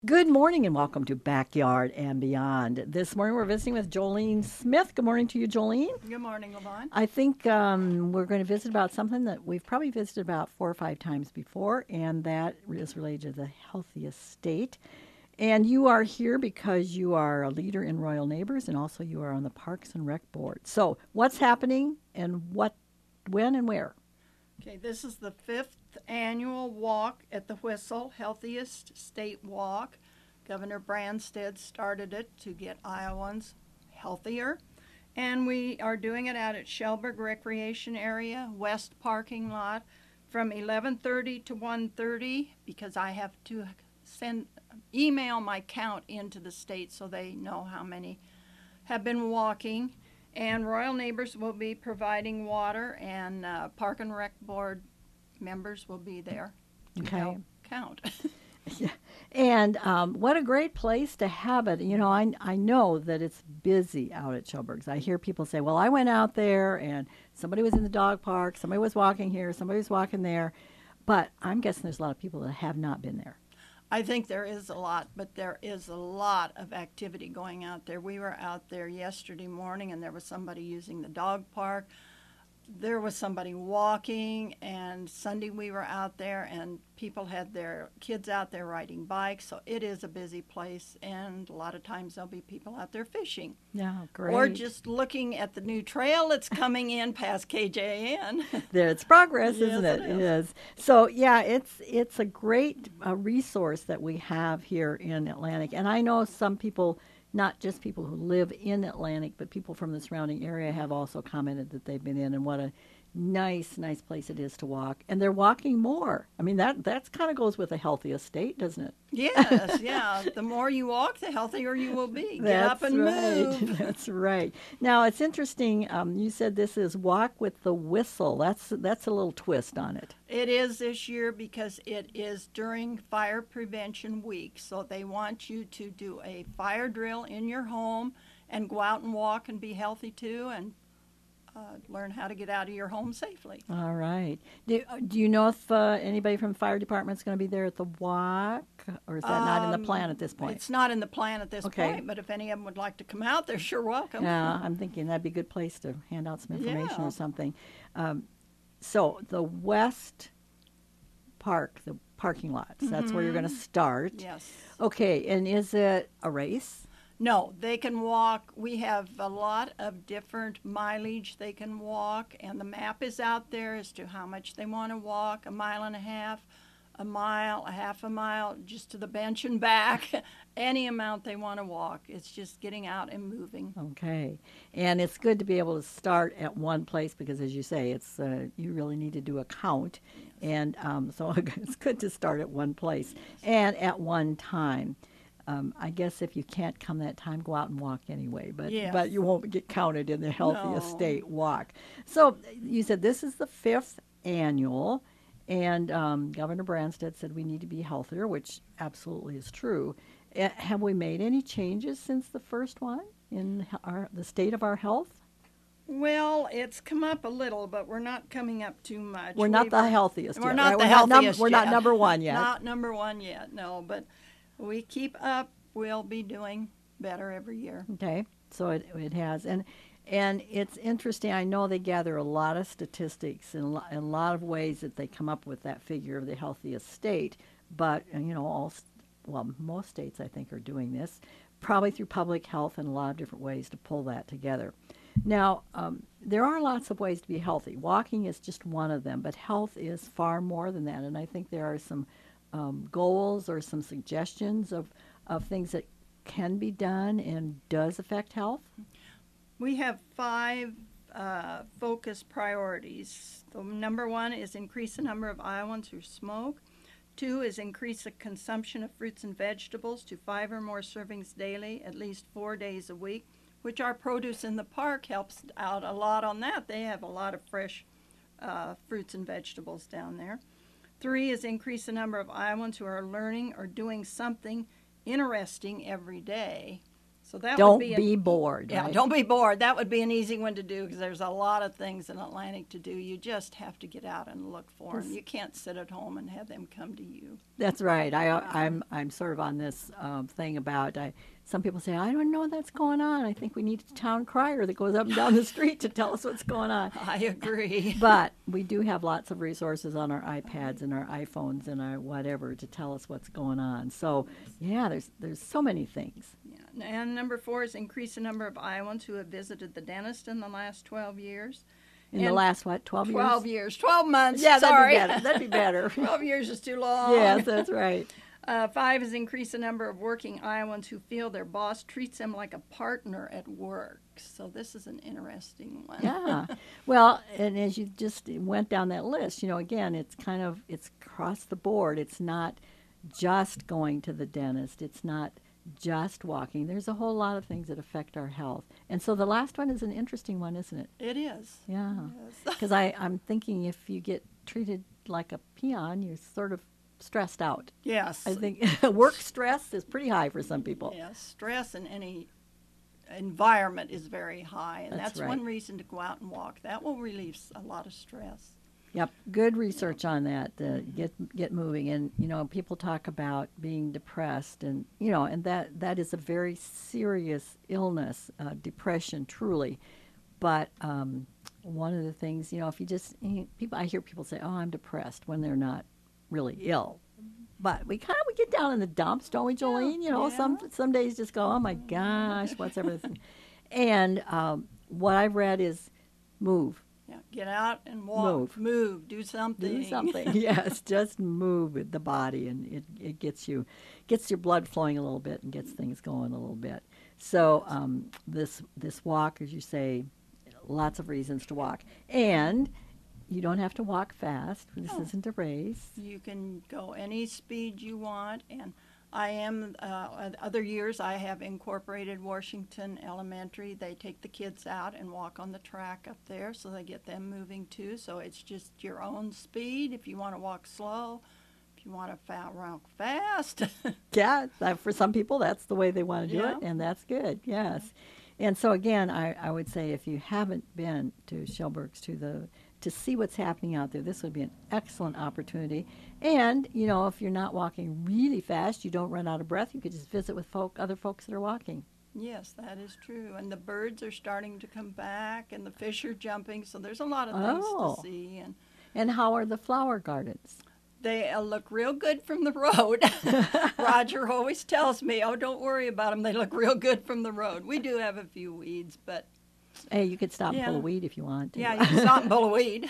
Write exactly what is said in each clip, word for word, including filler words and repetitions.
Good morning and welcome to Backyard and Beyond. This morning we're visiting with Jolene Smith. Good morning to you, Jolene. Good morning, Levon. I think um, we're going to visit about something that we've probably visited about four or five times before, and that is related to the healthiest state. And you are here because you are a leader in Royal Neighbors, and also you are on the Parks and Rec Board. So what's happening and what, when and where? Okay, this is the fifth annual Walk at the Whistle, Healthiest State Walk. Governor Branstad started it to get Iowans healthier. And we are doing it out at Shellburg Recreation Area, West Parking Lot, from eleven thirty to one thirty, because I have to send email my count into the state so they know how many have been walking. And Royal Neighbors will be providing water, and uh, Park and Rec Board members will be there to Okay. help count. Yeah. And um, what a great place to have it. You know, I, I know that it's busy out at Shellburg's. I hear people say, well, I went out there and somebody was in the dog park, somebody was walking here, somebody was walking there. But I'm guessing there's a lot of people that have not been there. I think there is a lot, but there is a lot of activity going out there. We were out there yesterday morning, and there was somebody using the dog park. There was somebody walking, and Sunday we were out there, and people had their kids out there riding bikes. So it is a busy place, and a lot of times there'll be people out there fishing. Yeah, great. Or just looking at the new trail that's coming in past K J N. There, it's progress, Yes, isn't it? it It is. is. So, yeah, it's it's a great uh, resource that we have here in Atlantic. And I know some people, not just people who live in Atlantic, but people from the surrounding area have also commented that they've been in, and what a nice, nice place it is to walk. And they're walking more. I mean, that that's kind of goes with a healthiest state, doesn't it? Yes, yeah. The more you walk, the healthier you will be. Get That's up and right. move. That's right. Now it's interesting. Um, you said this is Walk with the Whistle. That's that's a little twist on it. It is this year because it is during Fire Prevention Week. So they want you to do a fire drill in your home and go out and walk and be healthy too, and uh, learn how to get out of your home safely. All right. Do, do you know if uh, anybody from the fire department is going to be there at the walk, or is that not in the Um, plan at this point? It's not in the plan at this Okay. point, but if any of them would like to come out, they're sure welcome. Yeah, I'm thinking that'd be a good place to hand out some information Yeah. or something. Um, so the West Park, the parking lots, that's where you're going to start. Yes. Okay, and is it a race? No, they can walk. We have a lot of different mileage they can walk, and the map is out there as to how much they want to walk, a mile and a half, a mile, a half a mile, just to the bench and back, any amount they want to walk. It's just getting out and moving. Okay, and it's good to be able to start at one place because, as you say, it's uh, you really need to do a count, and um, so it's good to start at one place and at one time. Um, I guess if you can't come that time, go out and walk anyway, but Yes. but you won't get counted in the healthiest No. state walk. So you said this is the fifth annual, and um, Governor Branstad said we need to be healthier, which absolutely is true. Uh, have we made any changes since the first one in h- our, the state of our health? Well, it's come up a little, but we're not coming up too much. We're not We've- the healthiest We're yet, not right? the We're not num- healthiest we're not yet. number one yet. Not number one yet, no. But we keep up. We'll be doing better every year. Okay, so it it has, and and it's interesting. I know they gather a lot of statistics and a lo- and a lot of ways that they come up with that figure of the healthiest state. But uh, you know, all st- well, most states I think are doing this, probably through public health and a lot of different ways to pull that together. Now, um, there are lots of ways to be healthy. Walking is just one of them, but health is far more than that. And I think there are some um, goals or some suggestions of of things that can be done and does affect health. We have five uh, focus priorities. The number one is increase the number of Iowans who smoke. Two is increase the consumption of fruits and vegetables to five or more servings daily, at least four days a week, which our produce in the park helps out a lot on that. They have a lot of fresh uh, fruits and vegetables down there. Three is increase the number of Iowans who are learning or doing something interesting every day. So that Don't would be, be an, bored. Yeah, right? don't be bored. That would be an easy one to do because there's a lot of things in Atlantic to do. You just have to get out and look for them. Just- You can't sit at home and have them come to you. That's right. I, I'm I'm sort of on this um, thing about I. Some people say I don't know what's going on. I think we need a town crier that goes up and down the street to tell us what's going on. I agree. But we do have lots of resources on our iPads and our iPhones and our whatever to tell us what's going on. So yeah, there's there's so many things. Yeah. And number four is increase the number of Iowans who have visited the dentist in the last twelve years. In the And last what twelve years? twelve years, twelve months. Yeah, that'd sorry. be better. That'd be better. twelve years is too long. Yes, that's right. Uh, five is increase the number of working Iowans who feel their boss treats them like a partner at work. So this is an interesting one. Yeah. Well, and as you just went down that list, you know, again, it's kind of it's across the board. It's not just going to the dentist. It's not just walking. There's a whole lot of things that affect our health. And so the last one is an interesting one, isn't it? It is. Yeah. Yes. Because I I'm thinking if you get treated like a peon, you're sort of stressed out. Yes. I think work stress is pretty high for some people. Yes. Stress in any environment is very high, and That's that's, right. one reason to go out and walk. That will relieve s- a lot of stress. Yep, good research on that. Uh, get get moving, and you know, people talk about being depressed, and you know, and that that is a very serious illness, uh, depression, truly. But um, one of the things, you know, if you just you, people, I hear people say, "Oh, I'm depressed," when they're not really ill. But we kind of we get down in the dumps, don't we, Jolene? You know, yeah. some some days just go, "Oh my gosh, what's everything?" And um, what I've read is move. Yeah. Get out and walk. Move. Move. Do something. Do something. Yes, just move with the body, and it, it gets you gets your blood flowing a little bit and gets things going a little bit. So um, this this walk, as you say, lots of reasons to walk, and you don't have to walk fast. This No. isn't a race. You can go any speed you want, and I am, uh, other years I have incorporated Washington Elementary. They take the kids out and walk on the track up there, so they get them moving too. So it's just your own speed if you want to walk slow, if you want to fa- walk fast. Yeah, that- for some people, that's the way they want to do Yeah. it, and that's good. Yes. And so again, I, I would say if you haven't been to Shellburg's to the to see what's happening out there, this would be an excellent opportunity. And you know, if you're not walking really fast, you don't run out of breath. You could just visit with folk, other folks that are walking. Yes, that is true. And the birds are starting to come back, and the fish are jumping. So there's a lot of things Oh. to see, and And how are the flower gardens? they uh, look real good from the road. Roger always tells me, "Oh, don't worry about them. They look real good from the road." We do have a few weeds, but Hey, you could stop and pull Yeah. a weed if you want to. yeah, you can stop and pull a weed.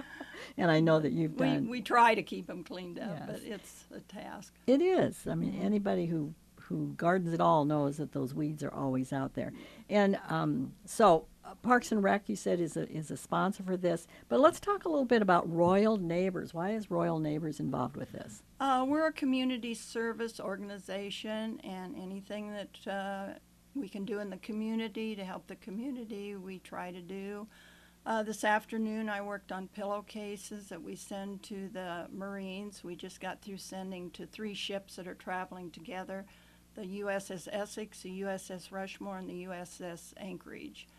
And I know that you've we done. we try to keep them cleaned up, Yes. but it's a task. It is. I mean, anybody who who gardens at all knows that those weeds are always out there. And um, so, uh, Parks and Rec, you said, is a is a sponsor for this. But let's talk a little bit about Royal Neighbors. Why is Royal Neighbors involved with this? Uh, we're a community service organization, and anything that uh, we can do in the community to help the community, we try to do. Uh, this afternoon, I worked on pillowcases that we send to the Marines. We just got through sending to three ships that are traveling together, the U S S Essex, the U S S Rushmore, and the U S S Anchorage.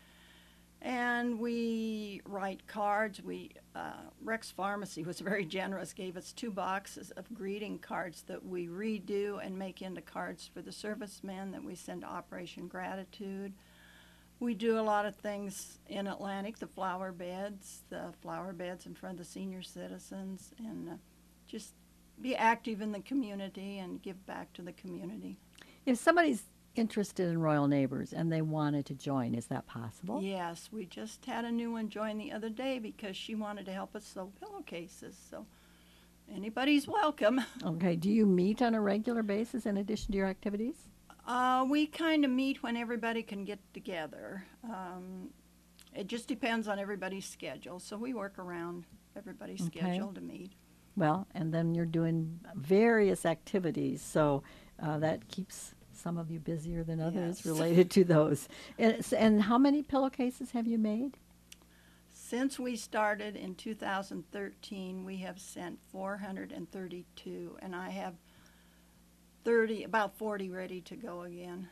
And we write cards. We uh, Rex Pharmacy was very generous, gave us two boxes of greeting cards that we redo and make into cards for the servicemen that we send to Operation Gratitude. We do a lot of things in Atlantic, the flower beds, the flower beds in front of the senior citizens, and uh, just be active in the community and give back to the community. If somebody's interested in Royal Neighbors and they wanted to join, is that possible? Yes, we just had a new one join the other day because she wanted to help us sew pillowcases. So anybody's welcome. Okay. Do you meet on a regular basis in addition to your activities? Uh, we kind of meet when everybody can get together. Um, it just depends on everybody's schedule. So we work around everybody's Okay. schedule to meet. Well, and then you're doing various activities, so uh, that keeps some of you busier than others Yes. related to those. And, s- and how many pillowcases have you made? Since we started in two thousand thirteen, we have sent four hundred thirty-two, and I have thirty, about forty ready to go again.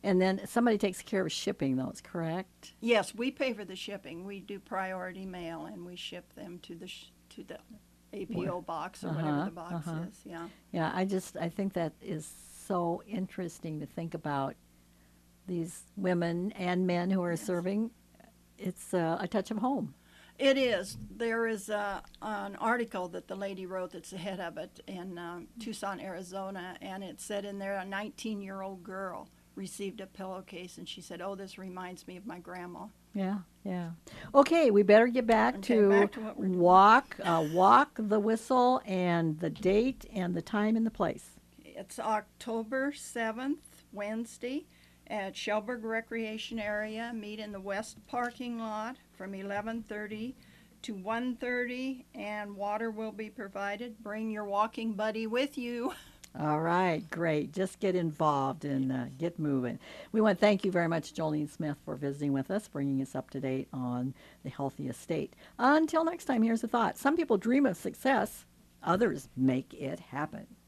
And then somebody takes care of shipping, though, it's correct? Yes, we pay for the shipping. We do priority mail, and we ship them to the sh- to the A P O box or whatever Uh-huh, the box uh-huh. is. Yeah. Yeah, I just, I think that is so interesting to think about these women and men who are Yes. serving. It's uh, a touch of home. It is. There is a, an article that the lady wrote that's the head of it in um, Tucson, Arizona, and it said in there a nineteen-year-old girl received a pillowcase, and she said, "Oh, this reminds me of my grandma." Yeah, yeah. Okay, we better get back Okay, to, back to what we're doing. walk, uh, walk the whistle, and the date and the time and the place. It's October seventh, Wednesday, at Shelburne Recreation Area. Meet in the west parking lot from eleven thirty to one thirty, and water will be provided. Bring your walking buddy with you. All right, great. Just get involved and uh, get moving. We want to thank you very much, Jolene Smith, for visiting with us, bringing us up to date on the healthy estate. Until next time, here's a thought. Some people dream of success, others make it happen.